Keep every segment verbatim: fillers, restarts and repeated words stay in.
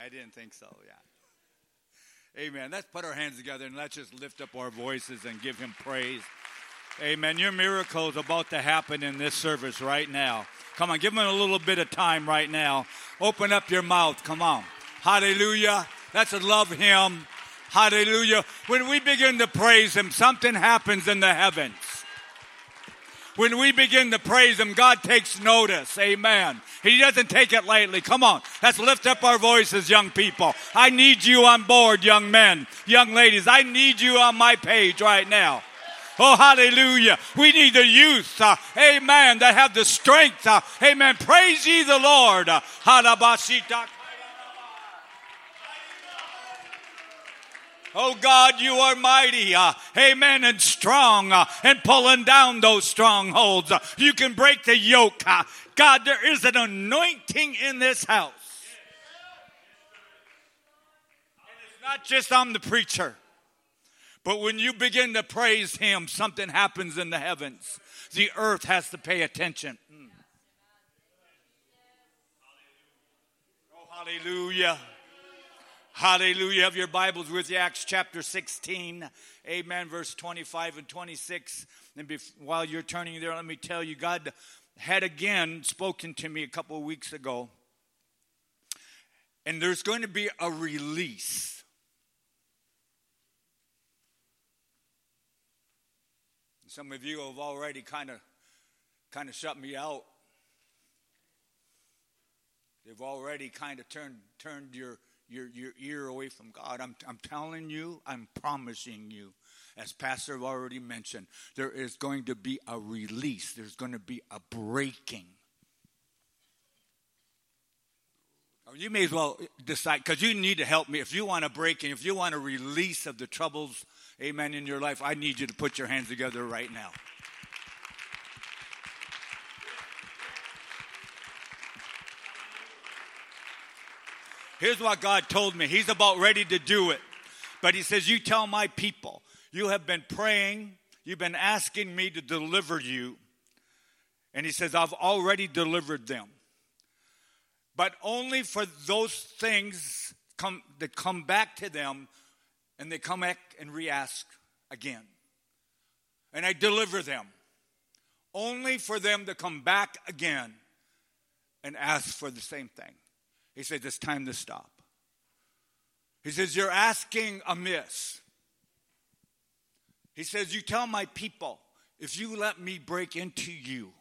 I didn't think so, yeah. Amen. Let's put our hands together and let's just lift up our voices and give him praise. Amen. Your miracle is about to happen in this service right now. Come on, give him a little bit of time right now. Open up your mouth. Come on. Hallelujah. Let's love him. Hallelujah. When we begin to praise him, something happens in the heavens. When we begin to praise him, God takes notice. Amen. He doesn't take it lightly. Come on. Let's lift up our voices, young people. I need you on board, young men, young ladies. I need you on my page right now. Oh, hallelujah. We need the youth, uh, amen, that have the strength. Uh, amen. Praise ye the Lord. Uh, Oh, God, you are mighty, uh, amen, and strong, uh, and pulling down those strongholds. Uh, you can break the yoke. Uh, God, there is an anointing in this house. And it's not just I'm the preacher, but when you begin to praise him, something happens in the heavens. The earth has to pay attention. Mm. Oh, hallelujah. Hallelujah. Have your Bibles with you. Acts chapter sixteen. Amen. Verse twenty-five and twenty-six. And bef- while you're turning there, let me tell you, God had again spoken to me a couple of weeks ago. And there's going to be a release. Some of you have already kind of kind of shut me out. They've already kind of turned turned your Your, your ear away from God. I'm, I'm telling you, I'm promising you, as Pastor already mentioned, there is going to be a release. There's going to be a breaking. You may as well decide, because you need to help me. If you want a breaking, if you want a release of the troubles, amen, in your life, I need you to put your hands together right now. Here's what God told me. He's about ready to do it. But he says, you tell my people, you have been praying, you've been asking me to deliver you. And he says, I've already delivered them. But only for those things come, that come back to them, and they come back and re-ask again. And I deliver them. Only for them to come back again and ask for the same thing. He said, it's time to stop. He says, you're asking amiss. He says, you tell my people, if you let me break into you.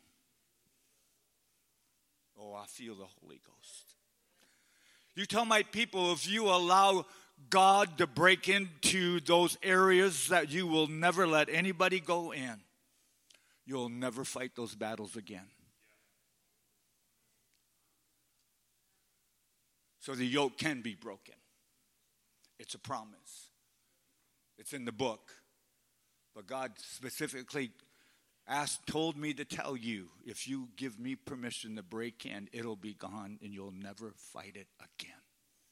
Oh, I feel the Holy Ghost. You tell my people, if you allow God to break into those areas that you will never let anybody go in, you'll never fight those battles again. So the yoke can be broken. It's a promise. It's in the book. But God specifically asked, told me to tell you, if you give me permission to break in, it'll be gone and you'll never fight it again.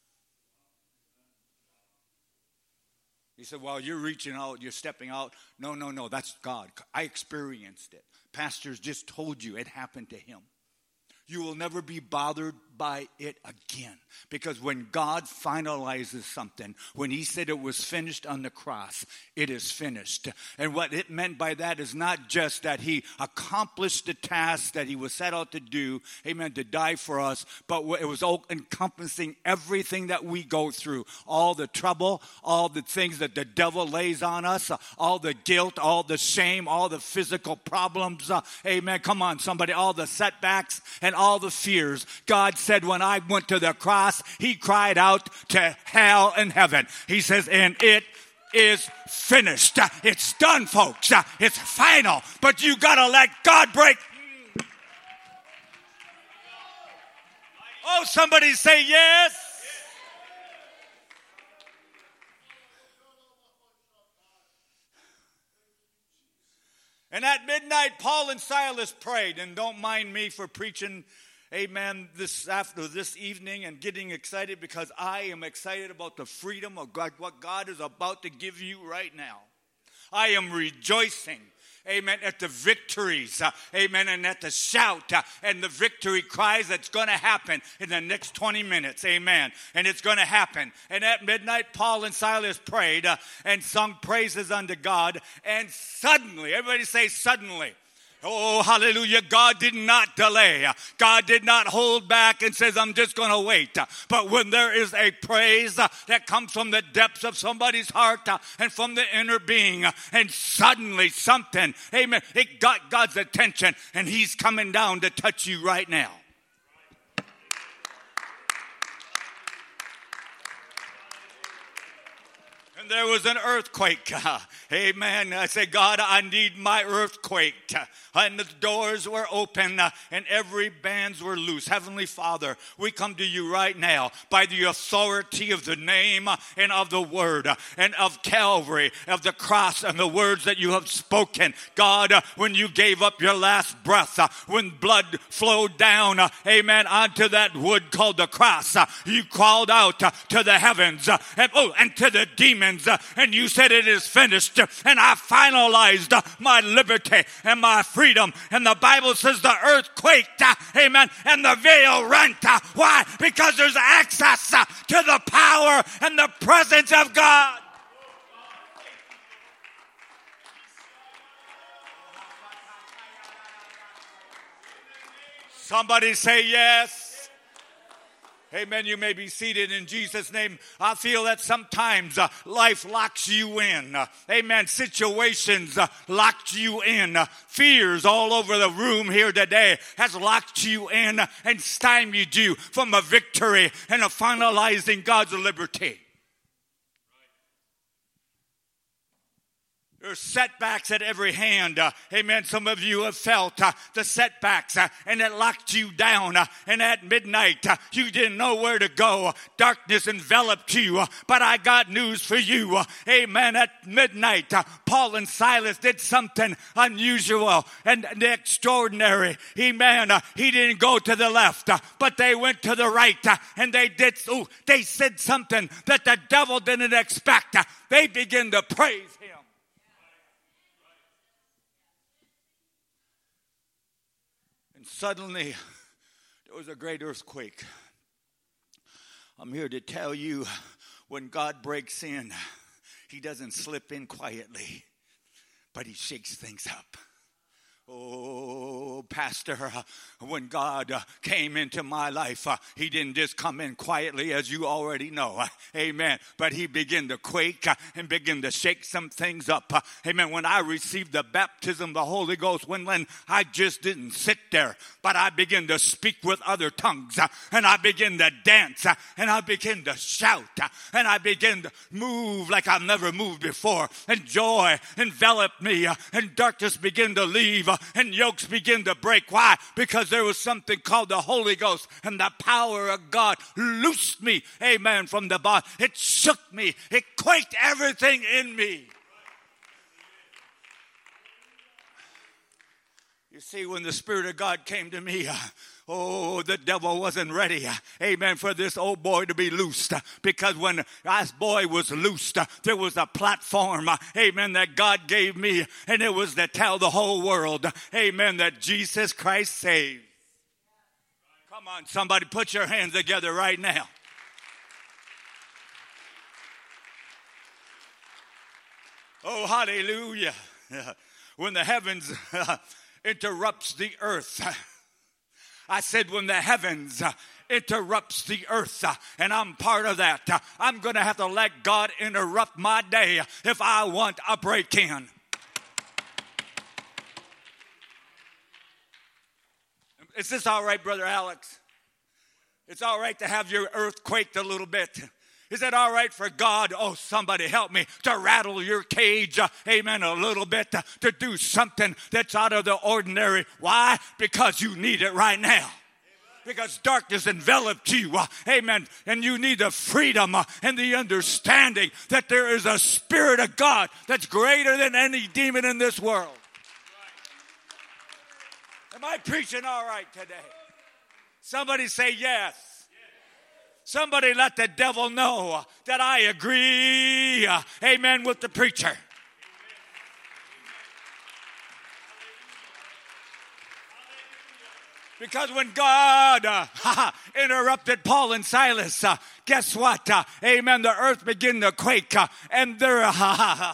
He said, well, you're reaching out, you're stepping out. No, no, no, that's God. I experienced it. Pastors just told you it happened to him. You will never be bothered by it again. Because when God finalizes something, when he said it was finished on the cross, it is finished. And what it meant by that is not just that he accomplished the task that he was set out to do, amen, to die for us, but it was all encompassing everything that we go through. All the trouble, all the things that the devil lays on us, all the guilt, all the shame, all the physical problems, uh, amen, come on somebody, all the setbacks and all the fears. God said when I went to the cross, he cried out to hell and heaven. He says, and it is finished. It's done, folks. It's final. But you got to let God break. Oh, somebody say yes. And at midnight, Paul and Silas prayed. And don't mind me for preaching, amen, this after this evening and getting excited, because I am excited about the freedom of God, what God is about to give you right now. I am rejoicing. amen, at the victories, uh, amen, and at the shout uh, and the victory cries that's going to happen in the next twenty minutes, amen, and it's going to happen. And at midnight, Paul and Silas prayed uh, and sung praises unto God, and suddenly, everybody say suddenly. Oh, hallelujah. God did not delay. God did not hold back and says, I'm just going to wait. But when there is a praise that comes from the depths of somebody's heart and from the inner being, and suddenly something, amen, it got God's attention, and he's coming down to touch you right now. There was an earthquake. Amen. I say, God, I need my earthquake. And the doors were open and every bands were loose. Heavenly Father, we come to you right now by the authority of the name and of the word and of Calvary, of the cross and the words that you have spoken. God, when you gave up your last breath, when blood flowed down, amen, onto that wood called the cross, you called out to the heavens and, oh, and to the demons. And you said it is finished, and I finalized my liberty and my freedom. And the Bible says the earth quaked, amen, and the veil rent. Why? Because there's access to the power and the presence of God. Somebody say yes. Amen. You may be seated in Jesus' name. I feel that sometimes uh, life locks you in. Uh, amen. Situations uh, locked you in. Uh, fears all over the room here today has locked you in uh, and stymied you from a victory and a finalizing God's liberty. There's setbacks at every hand. Uh, amen. Some of you have felt uh, the setbacks uh, and it locked you down. Uh, and at midnight, uh, you didn't know where to go. Darkness enveloped you. Uh, but I got news for you. Uh, amen. At midnight, uh, Paul and Silas did something unusual and, and extraordinary. Amen. Uh, he didn't go to the left, uh, but they went to the right. Uh, and they did. Ooh, they said something that the devil didn't expect. Uh, they began to praise him. Suddenly, there was a great earthquake. I'm here to tell you, when God breaks in, he doesn't slip in quietly, but he shakes things up. Oh, Pastor, uh, when God uh, came into my life, uh, he didn't just come in quietly, as you already know. Uh, amen. But he began to quake uh, and begin to shake some things up. Uh, amen. When I received the baptism of the Holy Ghost, when, when I just didn't sit there, but I began to speak with other tongues, uh, and I began to dance, uh, and I began to shout, uh, and I began to move like I've never moved before, and joy enveloped me, uh, and darkness began to leave, uh, and yokes begin to break. Why? Because there was something called the Holy Ghost, and the power of God loosed me, amen, from the body. It shook me. It quaked everything in me. You see, when the Spirit of God came to me, uh, oh, the devil wasn't ready, uh, amen, for this old boy to be loosed. Uh, because when this boy was loosed, uh, there was a platform, uh, amen, that God gave me. And it was to tell the whole world, uh, amen, that Jesus Christ saved. Come on, somebody, put your hands together right now. Oh, hallelujah. When the heavens uh, interrupts the earth. I said when the heavens uh, interrupts the earth, uh, and I'm part of that. Uh, I'm going to have to let God interrupt my day if I want a break-in. Is this all right, Brother Alex? It's all right to have your earth quaked a little bit. Is it all right for God, oh, somebody help me, to rattle your cage, uh, amen, a little bit, uh, to do something that's out of the ordinary? Why? Because you need it right now. Because darkness enveloped you, uh, amen, and you need the freedom uh, and the understanding that there is a Spirit of God that's greater than any demon in this world. Am I preaching all right today? Somebody say yes. Somebody let the devil know that I agree, uh, amen, with the preacher. Because when God uh, interrupted Paul and Silas, uh, guess what? Uh, amen. The earth began to quake, uh, and their uh,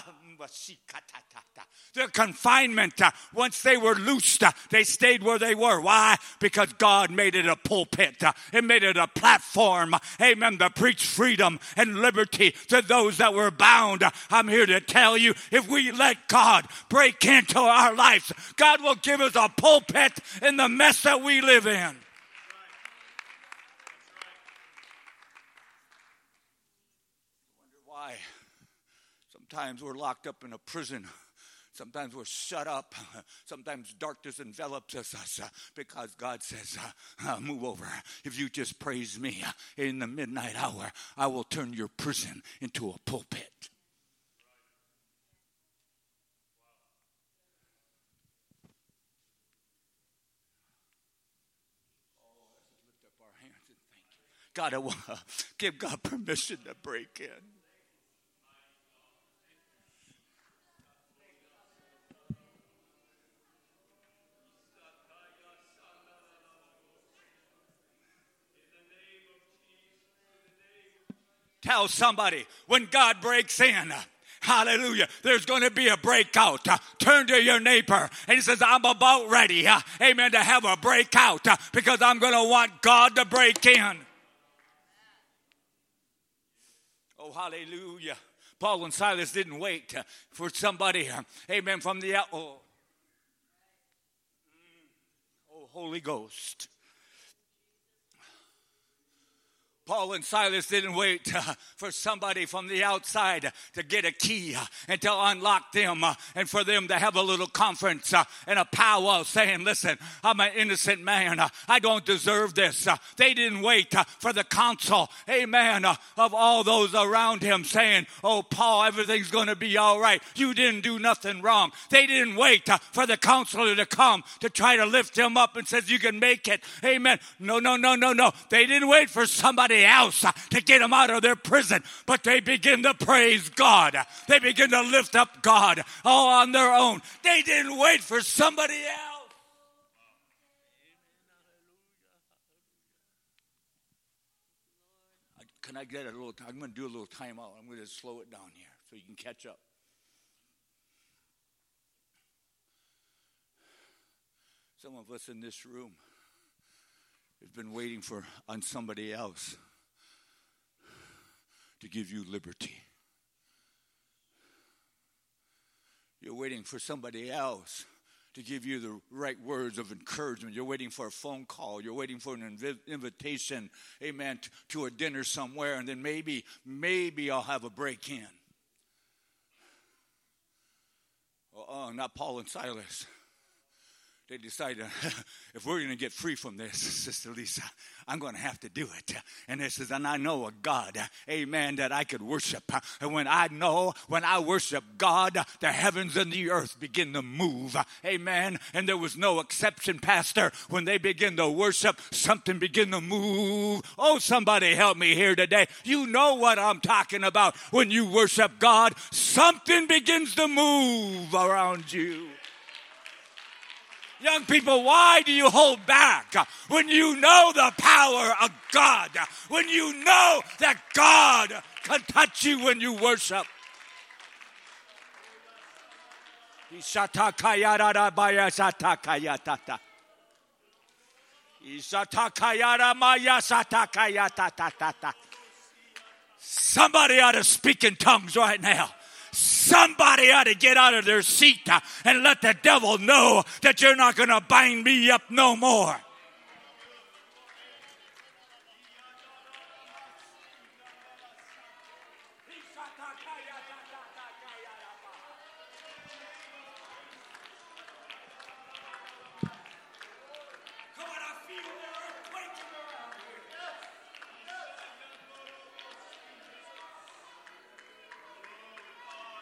their confinement, uh, once they were loosed, uh, they stayed where they were. Why? Because God made it a pulpit. Uh, it made it a platform. Uh, amen. To preach freedom and liberty to those that were bound. Uh, I'm here to tell you, if we let God break into our lives, God will give us a pulpit in the mess that we live in. Why? Sometimes we're locked up in a prison. Sometimes we're shut up. Sometimes darkness envelops us uh, because God says, uh, uh, move over. If you just praise me uh, in the midnight hour, I will turn your prison into a pulpit. Oh, let's lift up our hands and thank you. God, I want to give God permission to break in. Tell somebody, when God breaks in, hallelujah, there's going to be a breakout. Uh, turn to your neighbor and he says, I'm about ready, uh, amen, to have a breakout uh, because I'm going to want God to break in. Oh, hallelujah. Paul and Silas didn't wait uh, for somebody, uh, amen, from the out. Oh. oh, Holy Ghost. Paul and Silas didn't wait uh, for somebody from the outside to get a key uh, and to unlock them uh, and for them to have a little conference uh, and a powwow saying, listen, I'm an innocent man. Uh, I don't deserve this. Uh, they didn't wait uh, for the counsel, amen, uh, of all those around him saying, oh, Paul, everything's going to be all right. You didn't do nothing wrong. They didn't wait uh, for the counselor to come to try to lift him up and says, you can make it. Amen. No, no, no, no, no. They didn't wait for somebody else to get them out of their prison, but they begin to praise God. They begin to lift up God all on their own. They didn't wait for somebody else. Can I get a little time? I'm going to do a little timeout. I'm going to slow it down here so you can catch up. Some of us in this room have been waiting for on somebody else to give you liberty. You're waiting for somebody else to give you the right words of encouragement. You're waiting for a phone call. You're waiting for an inv- invitation, amen, to, to a dinner somewhere, and then maybe, maybe I'll have a break in. Oh, oh not Paul and Silas. They decided, if we're going to get free from this, Sister Lisa, I'm going to have to do it. And it says, and I know a God, amen, that I could worship. And when I know, when I worship God, the heavens and the earth begin to move. Amen. And there was no exception, Pastor. When they begin to worship, something begin to move. Oh, somebody help me here today. You know what I'm talking about. When you worship God, something begins to move around you. Young people, why do you hold back when you know the power of God? When you know that God can touch you when you worship? Somebody ought to speak in tongues right now. Somebody ought to get out of their seat and let the devil know that you're not going to bind me up no more.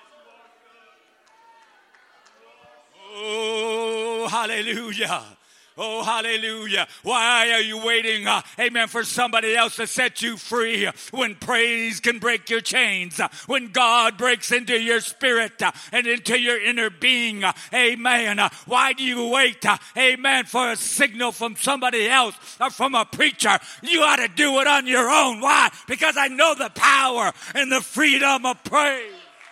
Hallelujah. Oh, hallelujah. Why are you waiting, uh, amen, for somebody else to set you free when praise can break your chains, uh, when God breaks into your spirit uh, and into your inner being, uh, amen. Uh, why do you wait, uh, amen, for a signal from somebody else or from a preacher? You ought to do it on your own. Why? Because I know the power and the freedom of praise.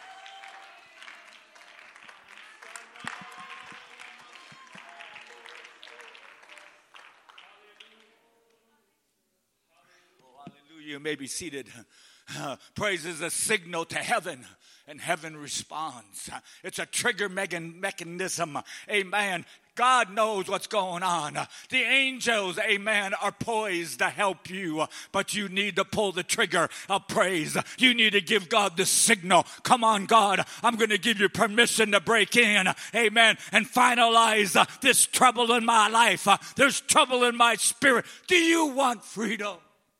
You may be seated. Uh, praise is a signal to heaven, and heaven responds. Uh, it's a trigger mechanism. Amen. God knows what's going on. Uh, the angels, amen, are poised to help you, uh, but you need to pull the trigger of praise. You need to give God the signal. Come on, God, I'm going to give you permission to break in, amen, and finalize uh, this trouble in my life. Uh, there's trouble in my spirit. Do you want freedom?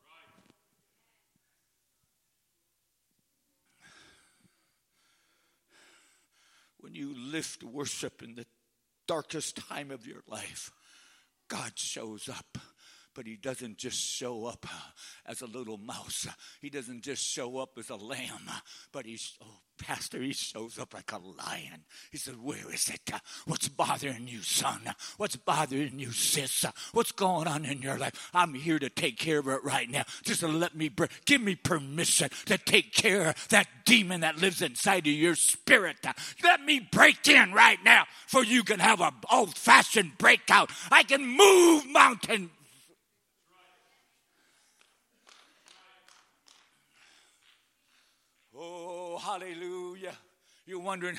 When you lift worship in the darkest time of your life, God shows up. But he doesn't just show up as a little mouse. He doesn't just show up as a lamb. But he's, oh, Pastor, he shows up like a lion. He said, where is it? What's bothering you, son? What's bothering you, sis? What's going on in your life? I'm here to take care of it right now. Just to let me, br- give me permission to take care of that demon that lives inside of your spirit. Let me break in right now for you can have an old-fashioned breakout. I can move mountains. Oh, hallelujah. You're wondering,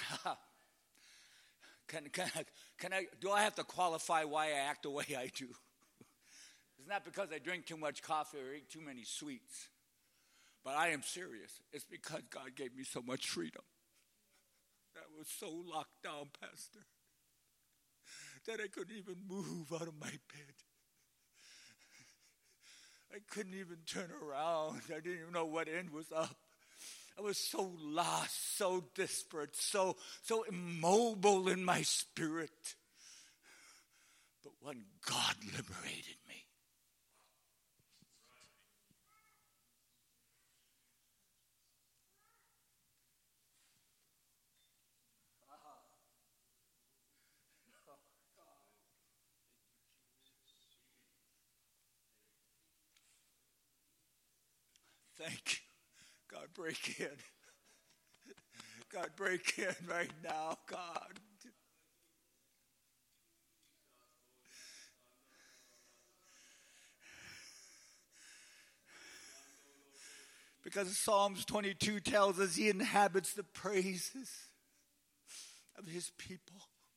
can, can, can I, do I have to qualify why I act the way I do? It's not because I drink too much coffee or eat too many sweets. But I am serious. It's because God gave me so much freedom. I was so locked down, Pastor, that I couldn't even move out of my bed. I couldn't even turn around. I didn't even know what end was up. I was so lost, so desperate, so, so immobile in my spirit. But when God liberated me, thank you. God, break in. God, break in right now, God. Because Psalms twenty-two tells us he inhabits the praises of his people.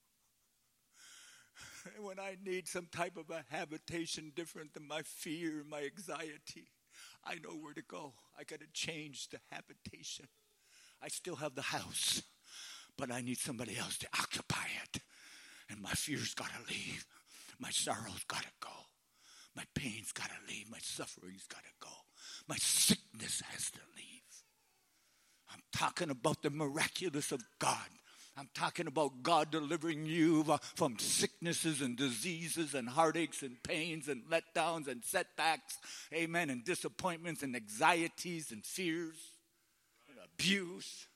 And when I need some type of a habitation different than my fear, my anxiety, I know where to go. I got to change the habitation. I still have the house, but I need somebody else to occupy it. And my fear's got to leave. My sorrow's got to go. My pain's got to leave. My suffering's got to go. My sickness has to leave. I'm talking about the miraculous of God. I'm talking about God delivering you from sicknesses and diseases and heartaches and pains and letdowns and setbacks, amen, and disappointments and anxieties and fears and abuse.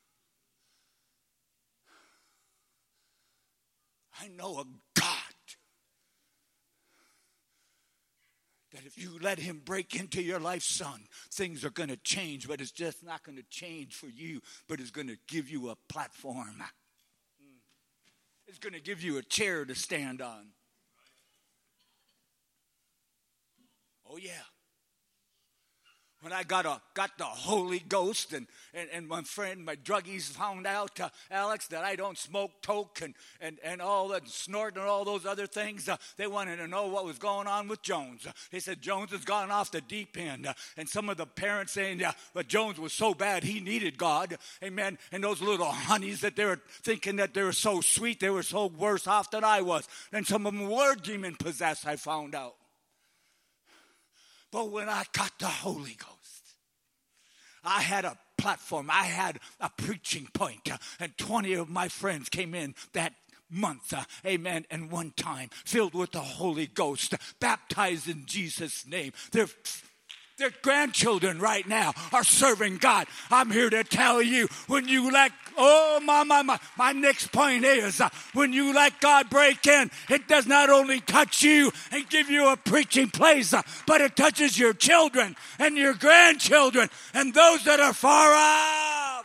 I know a God that if you let him break into your life, son, things are going to change, but it's just not going to change for you, but it's going to give you a platform. It's going to give you a chair to stand on. Oh, yeah. When I got a got the Holy Ghost and, and, and my friend, my druggies found out, uh, Alex, that I don't smoke, toke, and, and, and all that, snort and all those other things, uh, they wanted to know what was going on with Jones. Uh, they said Jones has gone off the deep end. Uh, and some of the parents saying, yeah, but Jones was so bad, he needed God. Amen. And those little honeys that they were thinking that they were so sweet, they were so worse off than I was. And some of them were demon possessed, I found out. But when I got the Holy Ghost, I had a platform. I had a preaching point. And twenty of my friends came in that month, uh, amen, and one time, filled with the Holy Ghost, baptized in Jesus' name. They're Their grandchildren right now are serving God. I'm here to tell you, when you let, oh, my, my, my, my next point is, uh, when you let God break in, it does not only touch you and give you a preaching place, uh, but it touches your children and your grandchildren and those that are far off.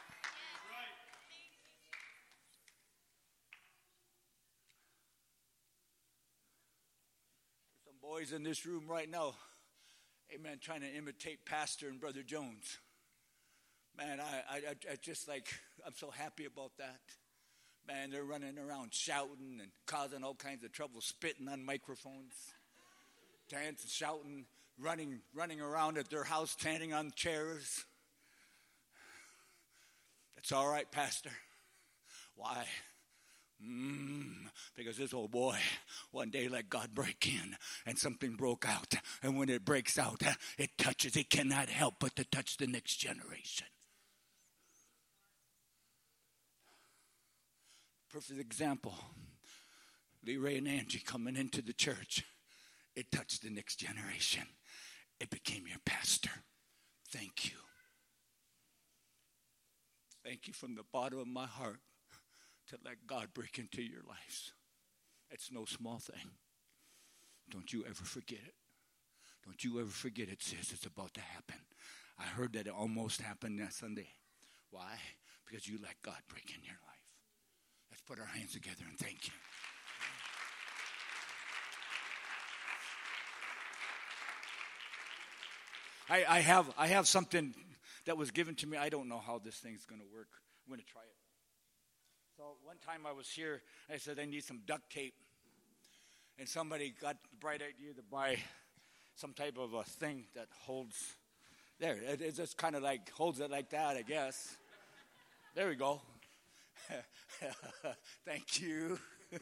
Some boys in this room right now, amen, trying to imitate Pastor and Brother Jones. Man, I, I, I just like, I'm so happy about that. Man, they're running around shouting and causing all kinds of trouble, spitting on microphones, dancing, shouting, running, running around at their house, standing on chairs. That's all right, Pastor. Why? Mm, because this old boy one day let God break in and something broke out, and when it breaks out, it touches, it cannot help but to touch the next generation. Perfect example, Lee Ray and Angie coming into the church, it touched the next generation. It became your pastor. Thank you. Thank you from the bottom of my heart to let God break into your lives. It's no small thing. Don't you ever forget it. Don't you ever forget it, sis. It's about to happen. I heard that it almost happened that Sunday. Why? Because you let God break in your life. Let's put our hands together and thank you. I, I have I have something that was given to me. I don't know how this thing's going to work. I'm going to try it. So one time I was here, I said I need some duct tape. And somebody got the bright idea to buy some type of a thing that holds, there, it, it just kind of like holds it like that, I guess. There we go. Thank you.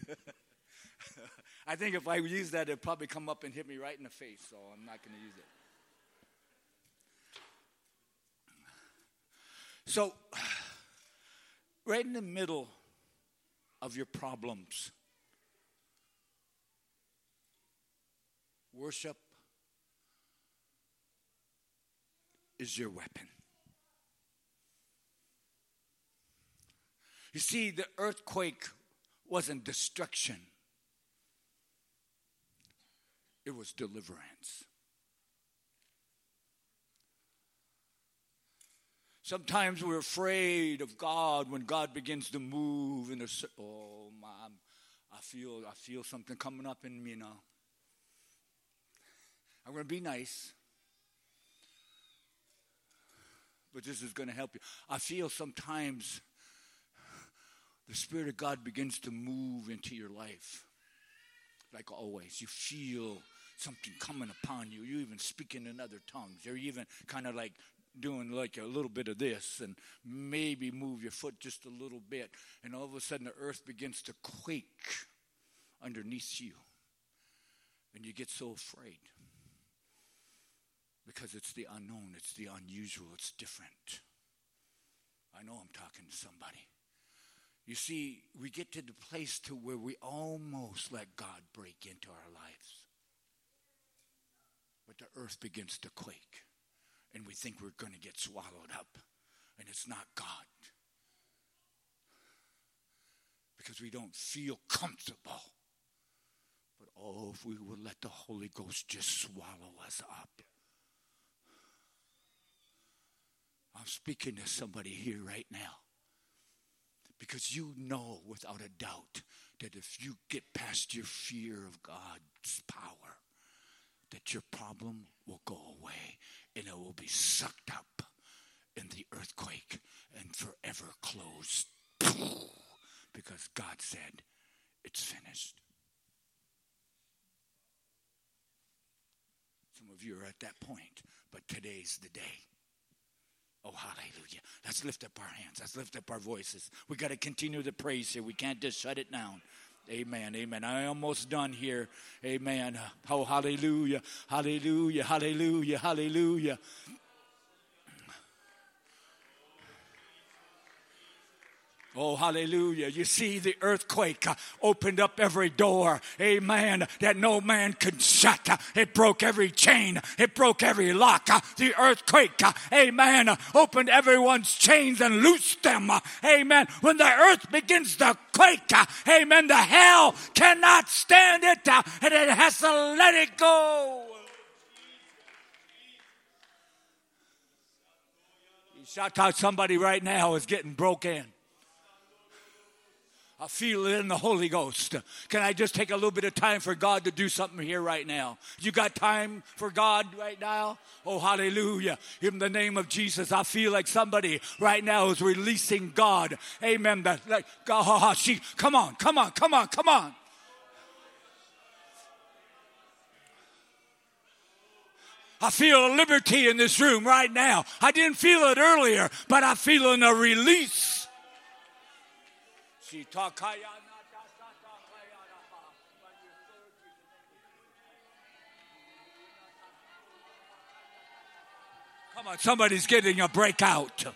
I think if I use that, it'll probably come up and hit me right in the face, so I'm not going to use it. So, right in the middle of your problems, worship is your weapon. You see, the earthquake wasn't destruction. It was deliverance. Sometimes we're afraid of God when God begins to move in a, oh, mom, I feel I feel something coming up in me now. I'm going to be nice, but this is going to help you. I feel sometimes the Spirit of God begins to move into your life. Like always, you feel something coming upon you. You even speaking in other tongues. You're even kind of like doing like a little bit of this and maybe move your foot just a little bit. And all of a sudden the earth begins to quake underneath you. And you get so afraid. Because it's the unknown, it's the unusual, it's different. I know I'm talking to somebody. You see, we get to the place to where we almost let God break into our lives. But the earth begins to quake. And we think we're going to get swallowed up. And it's not God. Because we don't feel comfortable. But oh, if we would let the Holy Ghost just swallow us up. I'm speaking to somebody here right now. Because you know without a doubt that if you get past your fear of God's power, that your problem will go away and it will be sucked up in the earthquake and forever closed. Because God said, it's finished. Some of you are at that point, but today's the day. Oh, hallelujah. Let's lift up our hands. Let's lift up our voices. We got to continue the praise here. We can't just shut it down. Amen, amen. I'm almost done here. Amen. Oh, hallelujah, hallelujah, hallelujah, hallelujah. Oh, hallelujah. You see, the earthquake uh, opened up every door, amen, that no man could shut. Uh, it broke every chain. It broke every lock. Uh, the earthquake, uh, amen, uh, opened everyone's chains and loosed them. Uh, amen. When the earth begins to quake, uh, amen, the hell cannot stand it, uh, and it has to let it go. Shout out, somebody right now is getting broken. I feel it in the Holy Ghost. Can I just take a little bit of time for God to do something here right now? You got time for God right now? Oh, hallelujah. In the name of Jesus, I feel like somebody right now is releasing God. Amen. That, like, God, she, come on, come on, come on, come on. I feel a liberty in this room right now. I didn't feel it earlier, but I'm feeling a release. Come on, somebody's getting a breakout.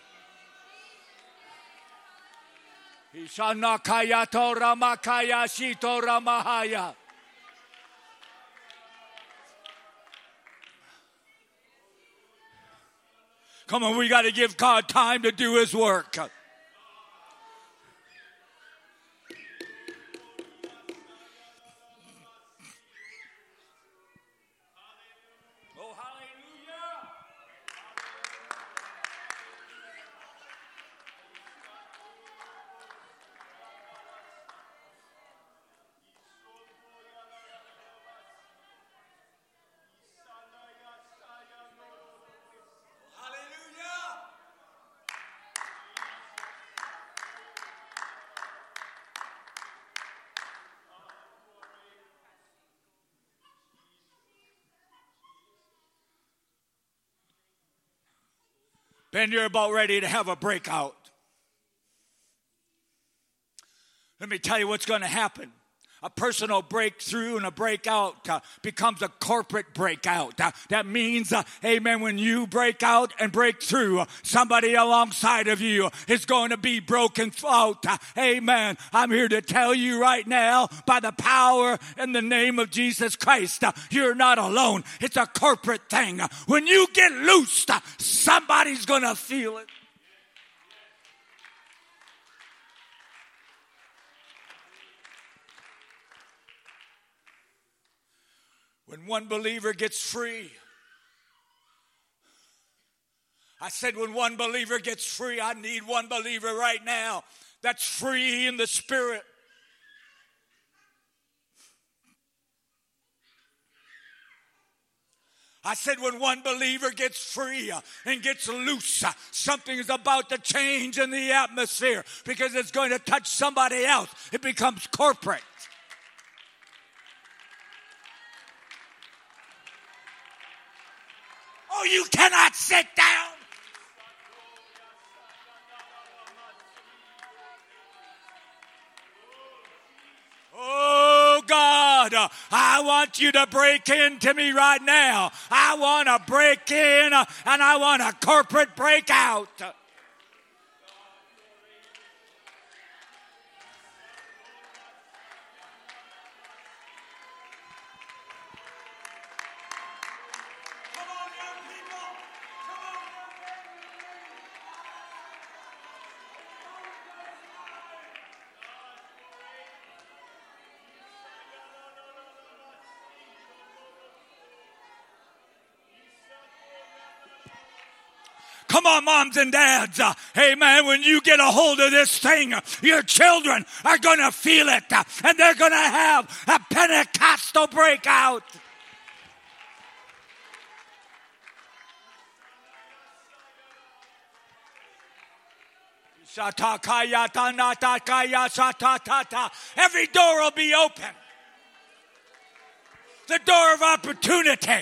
Come on, we got to give God time to do his work. Ben, you're about ready to have a breakout. Let me tell you what's going to happen. A personal breakthrough and a breakout uh, becomes a corporate breakout. Uh, that means, uh, amen, when you break out and break through, uh, somebody alongside of you is going to be broken out. Uh, amen. I'm here to tell you right now, by the power in the name of Jesus Christ, uh, you're not alone. It's a corporate thing. Uh, when you get loosed, uh, somebody's going to feel it. When one believer gets free, I said when one believer gets free, I need one believer right now that's free in the spirit. I said when one believer gets free and gets loose, something is about to change in the atmosphere because it's going to touch somebody else. It becomes corporate. Oh, you cannot sit down. Oh, God, I want you to break into me right now. I want to break in and I want a corporate breakout. Come on, moms and dads. Uh, amen. When you get a hold of this thing, uh, your children are going to feel it. Uh, and they're going to have a Pentecostal breakout. Every door will be open. The door of opportunity.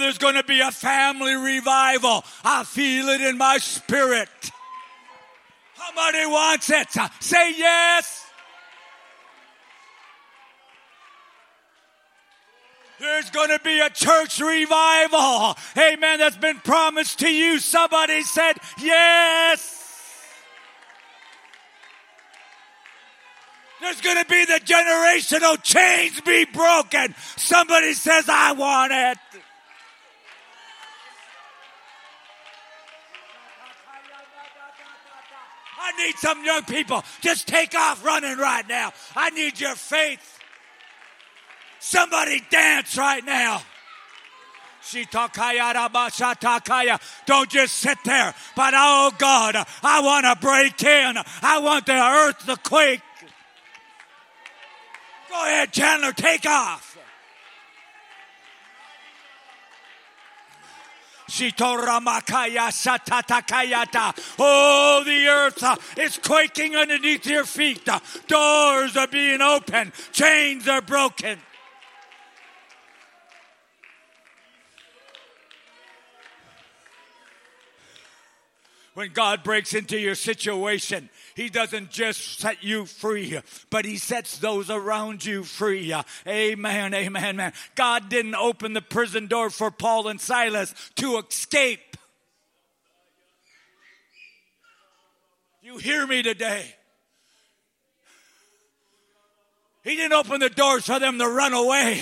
there's going to be a family revival. I feel it in my spirit. Somebody wants it. Say yes. There's going to be a church revival. Amen. That's been promised to you. Somebody said yes. There's going to be the generational chains be broken. Somebody says, I want it. I need some young people. Just take off running right now. I need your faith. Somebody dance right now. Don't just sit there. But oh God, I want to break in. I want the earth to quake. Go ahead, Chandler, take off. Oh, the earth is quaking underneath your feet. Doors are being opened. Chains are broken. When God breaks into your situation, He doesn't just set you free, but He sets those around you free. Amen, amen, man. God didn't open the prison door for Paul and Silas to escape. You hear me today? He didn't open the doors for them to run away.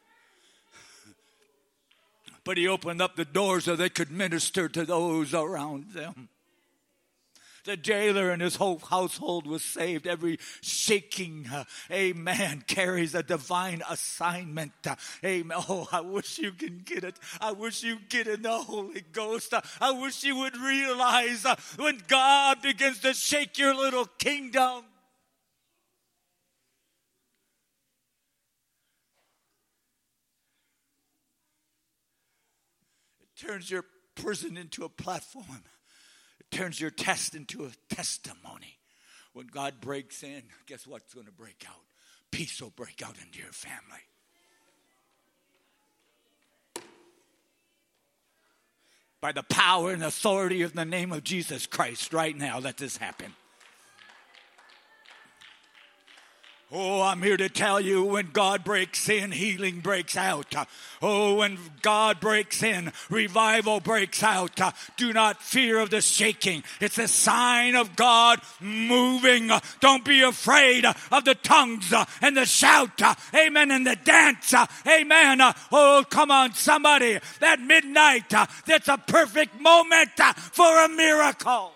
But He opened up the doors so they could minister to those around them. The jailer and his whole household was saved. Every shaking, uh, amen, carries a divine assignment. Uh, amen. Oh, I wish you can get it. I wish you get in the Holy Ghost. Uh, I wish you would realize uh, when God begins to shake your little kingdom. It turns your prison into a platform. Turns your test into a testimony. When God breaks in, guess what's going to break out? Peace will break out into your family. By the power and authority of the name of Jesus Christ, right now, let this happen. Oh, I'm here to tell you, when God breaks in, healing breaks out. Oh, when God breaks in, revival breaks out. Do not fear of the shaking. It's a sign of God moving. Don't be afraid of the tongues and the shout. Amen. And the dance. Amen. Oh, come on, somebody. That midnight, that's a perfect moment for a miracle.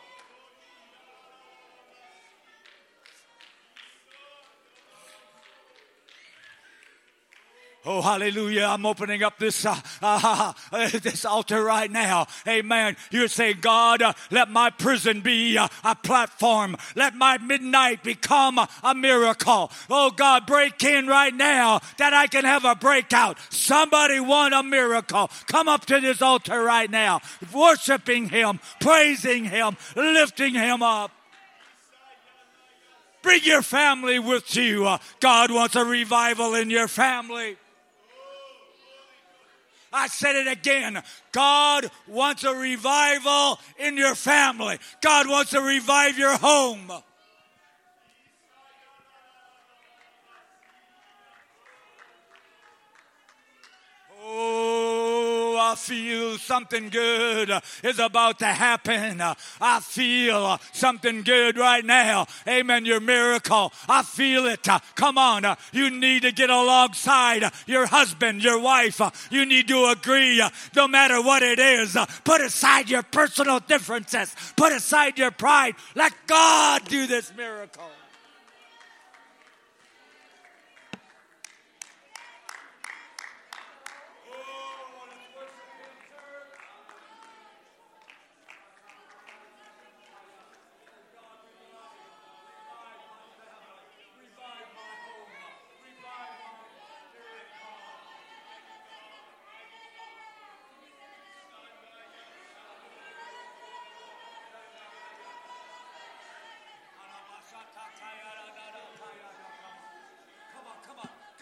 Oh, hallelujah. I'm opening up this uh, uh, uh, this altar right now. Amen. You're saying, God, uh, let my prison be uh, a platform. Let my midnight become a, a miracle. Oh, God, break in right now that I can have a breakout. Somebody want a miracle. Come up to this altar right now, worshiping Him, praising Him, lifting Him up. Bring your family with you. Uh, God wants a revival in your family. I said it again. God wants a revival in your family. God wants to revive your home. Oh, I feel something good is about to happen. I feel something good right now. Amen. Your miracle. I feel it. Come on. You need to get alongside your husband, your wife. You need to agree, no matter what it is. Put aside your personal differences. Put aside your pride. Let God do this miracle.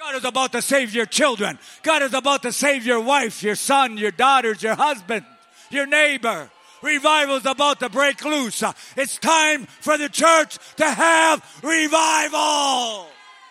God is about to save your children. God is about to save your wife, your son, your daughters, your husband, your neighbor. Revival is about to break loose. It's time for the church to have revival.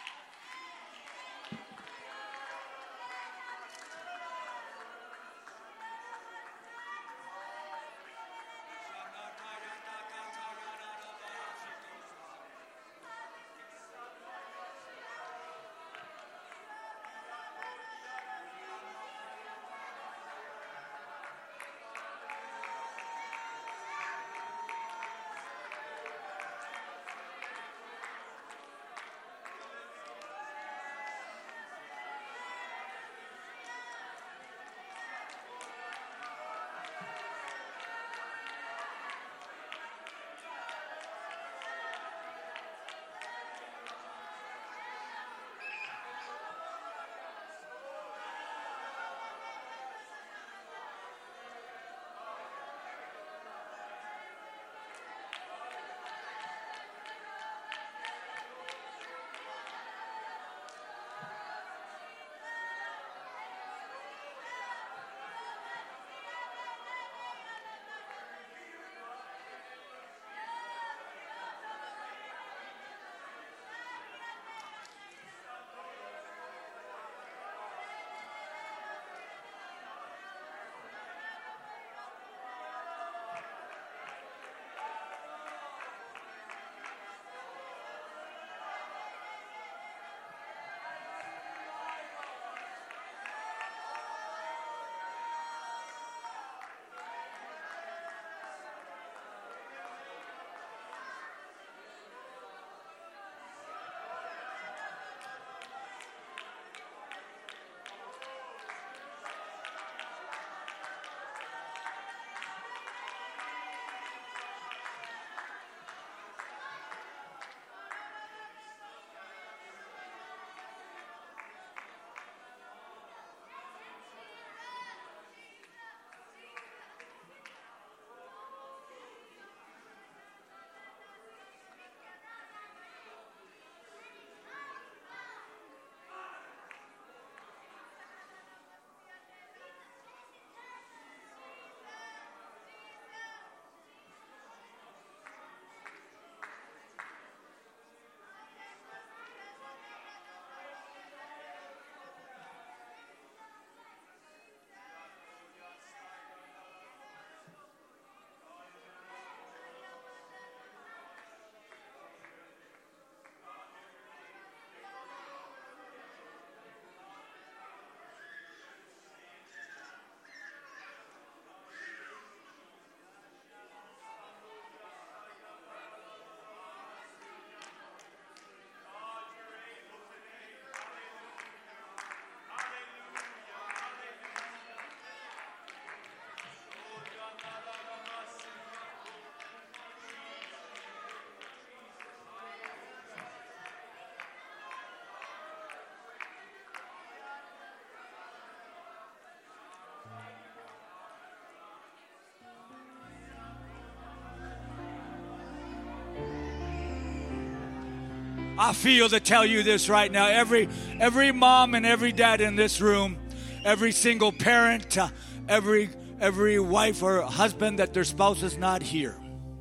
I feel to tell you this right now. Every every mom and every dad in this room, every single parent, uh, every every wife or husband that their spouse is not here.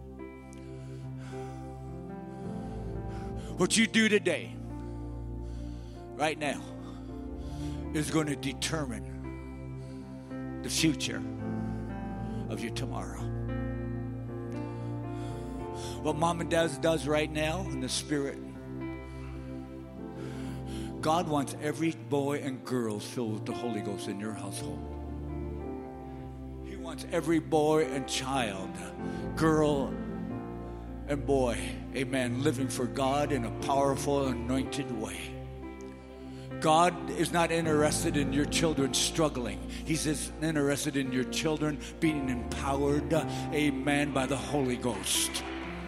What you do today, right now, is going to determine the future of your tomorrow. What mom and dad does right now in the spirit, God wants every boy and girl filled with the Holy Ghost in your household. He wants every boy and child, girl and boy, amen, living for God in a powerful, anointed way. God is not interested in your children struggling. He's just interested in your children being empowered, amen, by the Holy Ghost.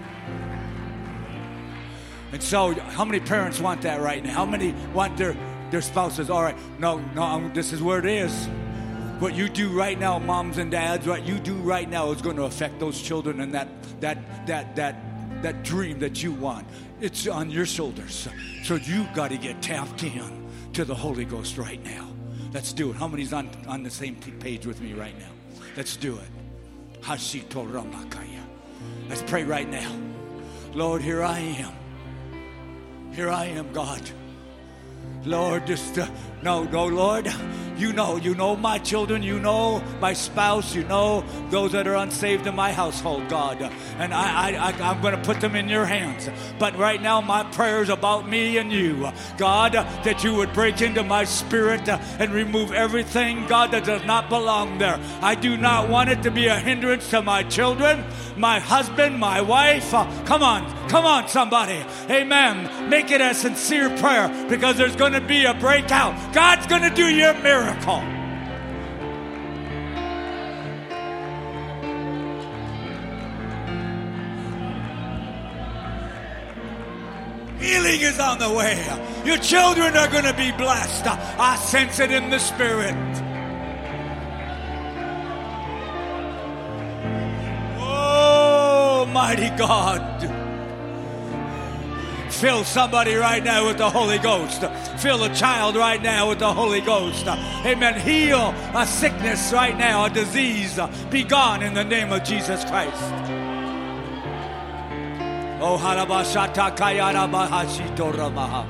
And so, how many parents want that right now? How many want their, their spouses? All right, no, no, this is where it is. What you do right now, moms and dads, what you do right now is going to affect those children and that that that that that dream that you want. It's on your shoulders. So you got to get tapped in. to the Holy Ghost right now. Let's do it. How many's on, on the same page with me right now? Let's do it. Hashito Ramakaya. Let's pray right now. Lord, here I am. Here I am, God. Lord, just uh, no, no, Lord. You know, you know my children. You know my spouse. You know those that are unsaved in my household, God. And I, I, I, I'm going to put them in your hands. But right now, my prayer is about me and you, God, that you would break into my spirit and remove everything, God, that does not belong there. I do not want it to be a hindrance to my children, my husband, my wife. Uh, come on, come on, somebody. Amen. Make it a sincere prayer, because there's going to be a breakout. God's going to do your miracle. Healing is on the way. Your children are going to be blessed. I sense it in the spirit. Oh, mighty God. Fill somebody right now with the Holy Ghost. Fill a child right now with the Holy Ghost. Amen. Heal a sickness right now, a disease. Be gone in the name of Jesus Christ. Oh, harabashata kayara bahashito ramaha.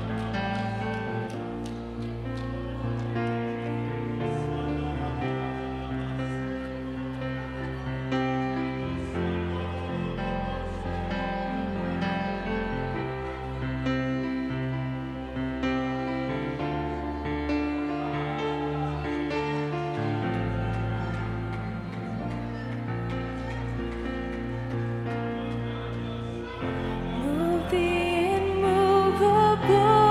Move the immovable.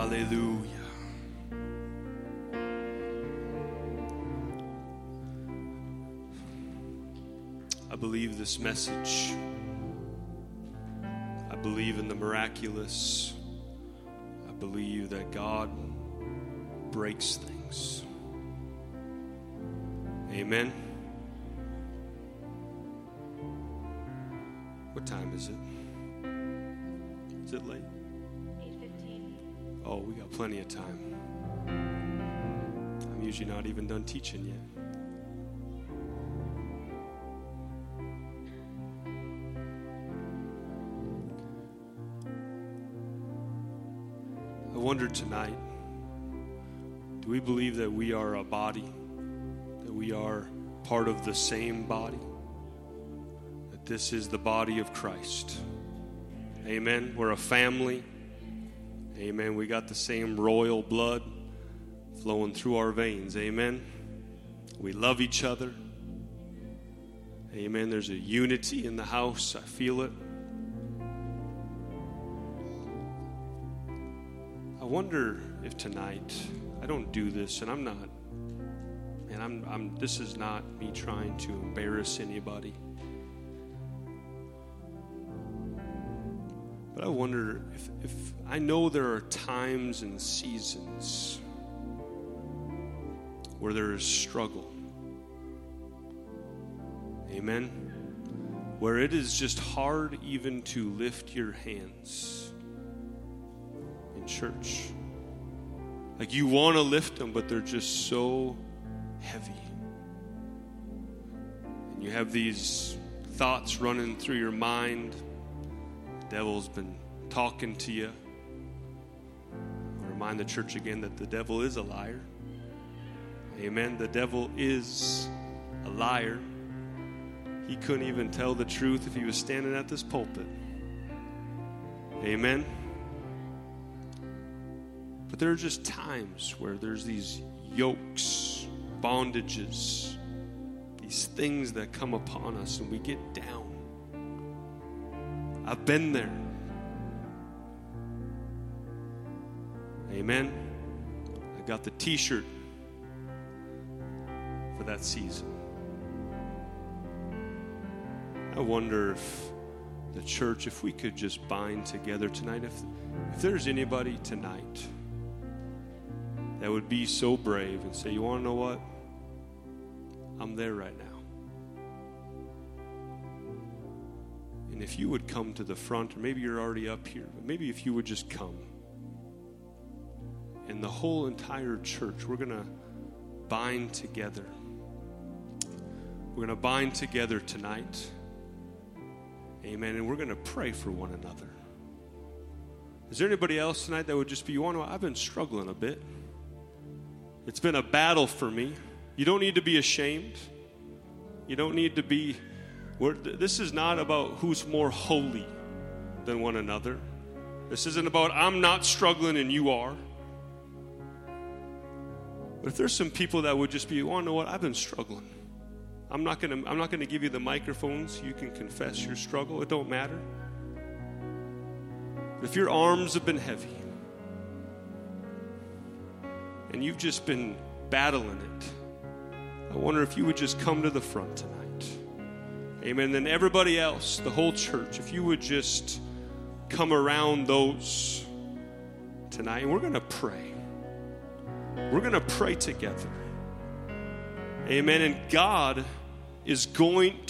Hallelujah. I believe this message. I believe in the miraculous. I believe that God breaks things. Amen. What time is it? Is it late? eight fifteen. Oh, we got plenty of time. I'm usually not even done teaching yet. I wonder tonight, do we believe that we are a body? That we are part of the same body? That this is the body of Christ? Amen. We're a family. Amen. We got the same royal blood flowing through our veins. Amen. We love each other. Amen. There's a unity in the house. I feel it. I wonder if tonight, I don't do this, and I'm not, and I'm, I'm, this is not me trying to embarrass anybody. But I wonder if, if I know there are times and seasons where there is struggle. Amen. Where it is just hard even to lift your hands in church. Like you want to lift them, but they're just so heavy. And you have these thoughts running through your mind. The devil's been talking to you. I'll remind the church again that the devil is a liar. Amen. The devil is a liar. He couldn't even tell the truth if he was standing at this pulpit. Amen. But there are just times where there's these yokes, bondages, these things that come upon us and we get down. I've been there. Amen. I got the t-shirt for that season. I wonder if the church, if we could just bind together tonight, if, if there's anybody tonight that would be so brave and say, you want to know what? I'm there right now. And if you would come to the front, or maybe you're already up here, but maybe if you would just come. And the whole entire church, we're going to bind together. We're going to bind together tonight. Amen. And we're going to pray for one another. Is there anybody else tonight that would just be, you want to know, I've been struggling a bit. It's been a battle for me. You don't need to be ashamed. You don't need to be, we're, this is not about who's more holy than one another. This isn't about I'm not struggling and you are. But if there's some people that would just be, you want to know what, I've been struggling. I'm not going to I'm not going to give you the microphone so you can confess your struggle. It don't matter. But if your arms have been heavy and you've just been battling it, I wonder if you would just come to the front tonight. Amen. Then everybody else, the whole church, if you would just come around those tonight, and we're going to pray. We're going to pray together. Amen. And God is going